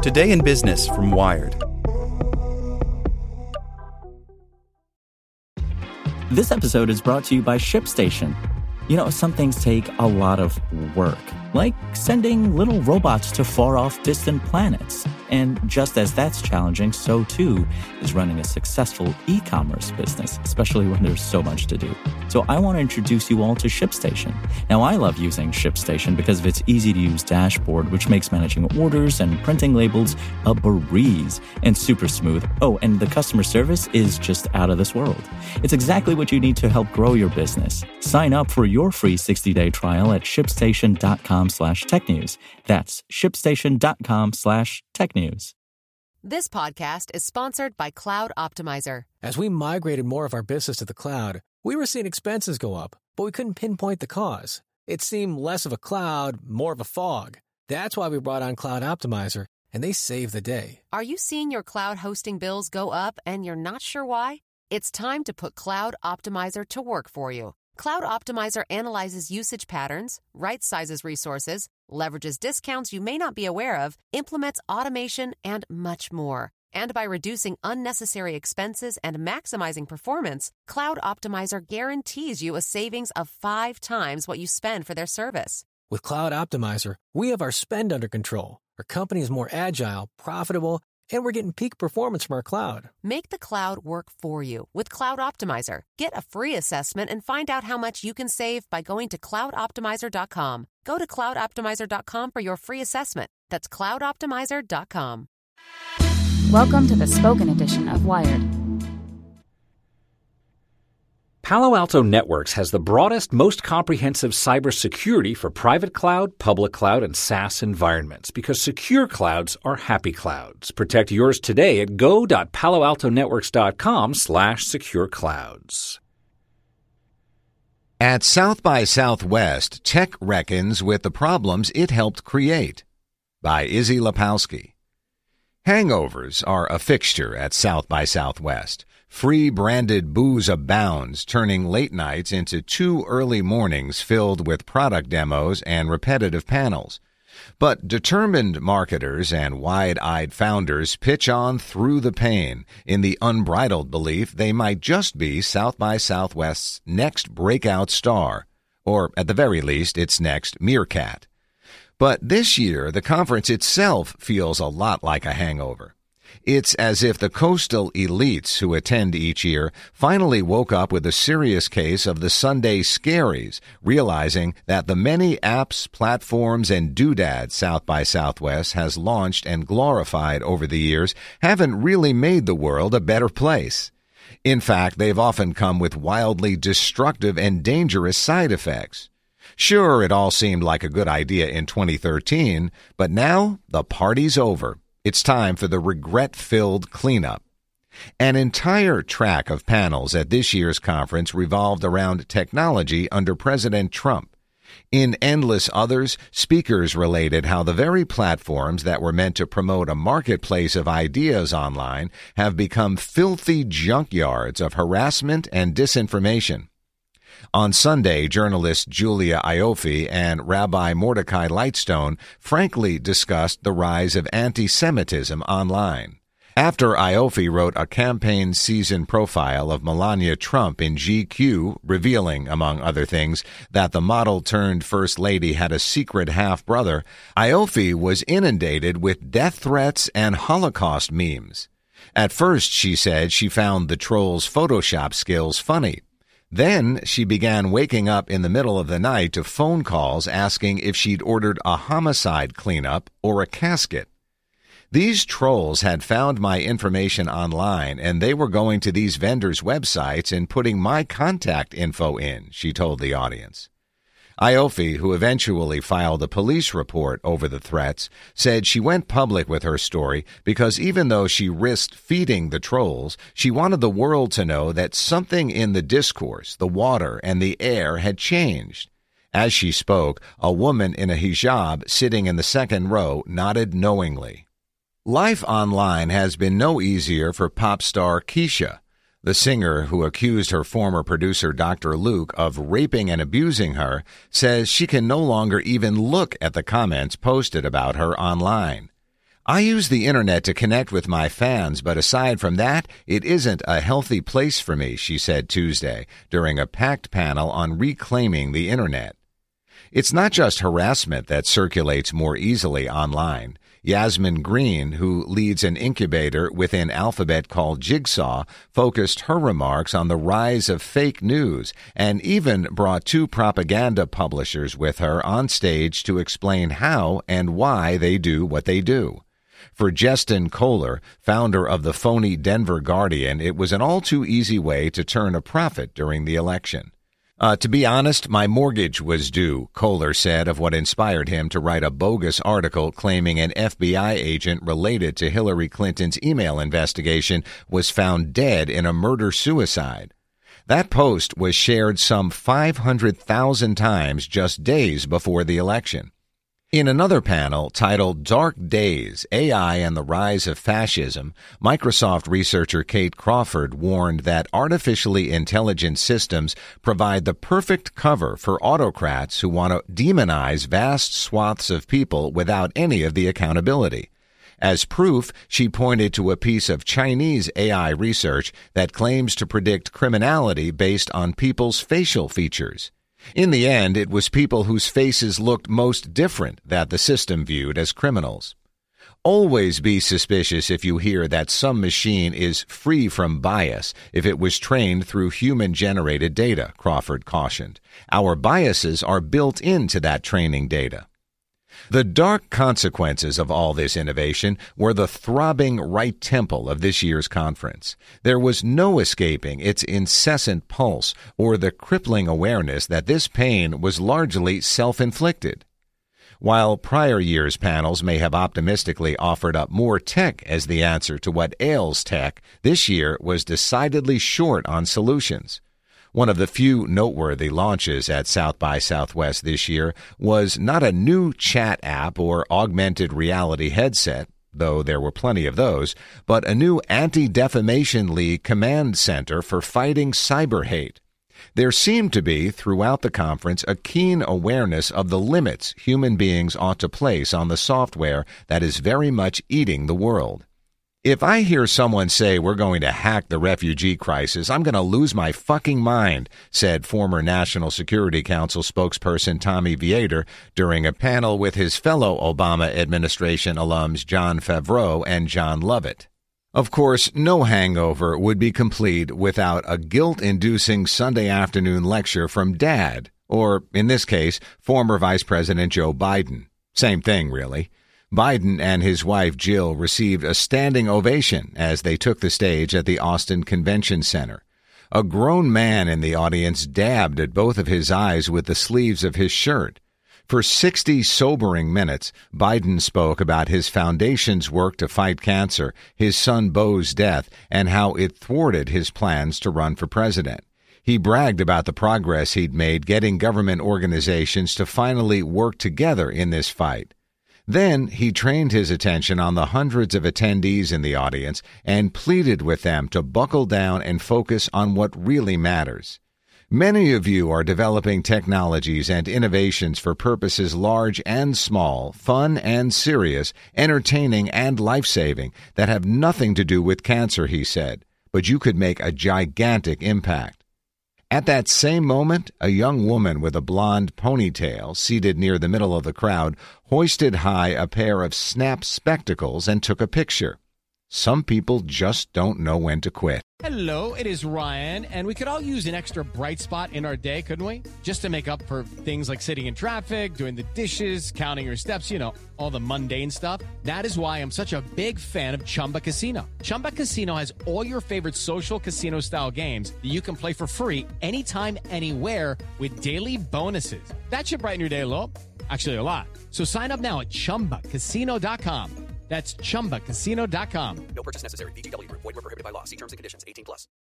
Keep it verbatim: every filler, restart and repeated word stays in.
Today in Business from Wired. This episode is brought to you by ShipStation. You know, some things take a lot of work, like sending little robots to far-off distant planets. And just as that's challenging, so too is running a successful e-commerce business, especially when there's so much to do. So I want to introduce you all to ShipStation. Now, I love using ShipStation because of its easy-to-use dashboard, which makes managing orders and printing labels a breeze and super smooth. Oh, and the customer service is just out of this world. It's exactly what you need to help grow your business. Sign up for your free sixty-day trial at shipstation.com slash tech news. That's shipstation.com slash tech news. This podcast is sponsored by Cloud Optimizer. As we migrated more of our business to the cloud, we were seeing expenses go up, but we couldn't pinpoint the cause. It seemed less of a cloud, more of a fog. That's why we brought on Cloud Optimizer, and they saved the day. Are you seeing your cloud hosting bills go up and you're not sure why? It's time to put Cloud Optimizer to work for you. Cloud Optimizer analyzes usage patterns, right-sizes resources, leverages discounts you may not be aware of, implements automation, and much more. And by reducing unnecessary expenses and maximizing performance, Cloud Optimizer guarantees you a savings of five times what you spend for their service. With Cloud Optimizer, we have our spend under control. Our company is more agile, profitable, and we're getting peak performance from our cloud. Make the cloud work for you with Cloud Optimizer. Get a free assessment and find out how much you can save by going to cloud optimizer dot com. Go to cloud optimizer dot com for your free assessment. That's cloud optimizer dot com. Welcome to the spoken edition of Wired. Palo Alto Networks has the broadest, most comprehensive cybersecurity for private cloud, public cloud, and SaaS environments because secure clouds are happy clouds. Protect yours today at go.paloaltonetworks.com slash secure clouds. At South by Southwest, tech reckons with the problems it helped create. By Izzy Lepowski. Hangovers are a fixture at South by Southwest. Free branded booze abounds, turning late nights into two early mornings filled with product demos and repetitive panels. But determined marketers and wide-eyed founders pitch on through the pain in the unbridled belief they might just be South by Southwest's next breakout star, or at the very least, its next meerkat. But this year, the conference itself feels a lot like a hangover. It's as if the coastal elites who attend each year finally woke up with a serious case of the Sunday scaries, realizing that the many apps, platforms, and doodads South by Southwest has launched and glorified over the years haven't really made the world a better place. In fact, they've often come with wildly destructive and dangerous side effects. Sure, it all seemed like a good idea in twenty thirteen, but now the party's over. It's time for the regret-filled cleanup. An entire track of panels at this year's conference revolved around technology under President Trump. In endless others, speakers related how the very platforms that were meant to promote a marketplace of ideas online have become filthy junkyards of harassment and disinformation. On Sunday, journalists Julia Ioffe and Rabbi Mordecai Lightstone frankly discussed the rise of anti-Semitism online. After Ioffe wrote a campaign season profile of Melania Trump in G Q, revealing, among other things, that the model-turned-first lady had a secret half-brother, Ioffe was inundated with death threats and Holocaust memes. At first, she said she found the trolls' Photoshop skills funny. Then she began waking up in the middle of the night to phone calls asking if she'd ordered a homicide cleanup or a casket. These trolls had found my information online, and they were going to these vendors' websites and putting my contact info in, she told the audience. Ioffe, who eventually filed a police report over the threats, said she went public with her story because even though she risked feeding the trolls, she wanted the world to know that something in the discourse, the water, and the air had changed. As she spoke, a woman in a hijab sitting in the second row nodded knowingly. Life online has been no easier for pop star Keisha. The singer, who accused her former producer Doctor Luke of raping and abusing her, says she can no longer even look at the comments posted about her online. I use the internet to connect with my fans, but aside from that, it isn't a healthy place for me, she said Tuesday during a packed panel on reclaiming the internet. It's not just harassment that circulates more easily online. Yasmin Green, who leads an incubator within Alphabet called Jigsaw, focused her remarks on the rise of fake news and even brought two propaganda publishers with her on stage to explain how and why they do what they do. For Justin Kohler, founder of the phony Denver Guardian, it was an all-too-easy way to turn a profit during the election. Uh, to be honest, my mortgage was due, Kohler said of what inspired him to write a bogus article claiming an F B I agent related to Hillary Clinton's email investigation was found dead in a murder-suicide. That post was shared some five hundred thousand times just days before the election. In another panel titled Dark Days, A I and the Rise of Fascism, Microsoft researcher Kate Crawford warned that artificially intelligent systems provide the perfect cover for autocrats who want to demonize vast swaths of people without any of the accountability. As proof, she pointed to a piece of Chinese A I research that claims to predict criminality based on people's facial features. In the end, it was people whose faces looked most different that the system viewed as criminals. Always be suspicious if you hear that some machine is free from bias if it was trained through human-generated data, Crawford cautioned. Our biases are built into that training data. The dark consequences of all this innovation were the throbbing right temple of this year's conference. There was no escaping its incessant pulse or the crippling awareness that this pain was largely self-inflicted. While prior years' panels may have optimistically offered up more tech as the answer to what ails tech, this year was decidedly short on solutions. One of the few noteworthy launches at South by Southwest this year was not a new chat app or augmented reality headset, though there were plenty of those, but a new Anti-Defamation League command center for fighting cyber hate. There seemed to be, throughout the conference, a keen awareness of the limits human beings ought to place on the software that is very much eating the world. If I hear someone say we're going to hack the refugee crisis, I'm going to lose my fucking mind, said former National Security Council spokesperson Tommy Vietor during a panel with his fellow Obama administration alums Jon Favreau and John Lovett. Of course, no hangover would be complete without a guilt-inducing Sunday afternoon lecture from Dad, or, in this case, former Vice President Joe Biden. Same thing, really. Biden and his wife Jill received a standing ovation as they took the stage at the Austin Convention Center. A grown man in the audience dabbed at both of his eyes with the sleeves of his shirt. For sixty sobering minutes, Biden spoke about his foundation's work to fight cancer, his son Beau's death, and how it thwarted his plans to run for president. He bragged about the progress he'd made getting government organizations to finally work together in this fight. Then he trained his attention on the hundreds of attendees in the audience and pleaded with them to buckle down and focus on what really matters. Many of you are developing technologies and innovations for purposes large and small, fun and serious, entertaining and life-saving that have nothing to do with cancer, he said, but you could make a gigantic impact. At that same moment, a young woman with a blonde ponytail seated near the middle of the crowd hoisted high a pair of snap spectacles and took a picture. Some people just don't know when to quit. Hello, it is Ryan, and we could all use an extra bright spot in our day, couldn't we? Just to make up for things like sitting in traffic, doing the dishes, counting your steps, you know, all the mundane stuff. That is why I'm such a big fan of Chumba Casino. Chumba Casino has all your favorite social casino-style games that you can play for free anytime, anywhere with daily bonuses. That should brighten your day a little. Actually, a lot. So sign up now at chumba casino dot com. That's chumba casino dot com. No purchase necessary. V G W Group. Void where prohibited by law. See terms and conditions. eighteen plus.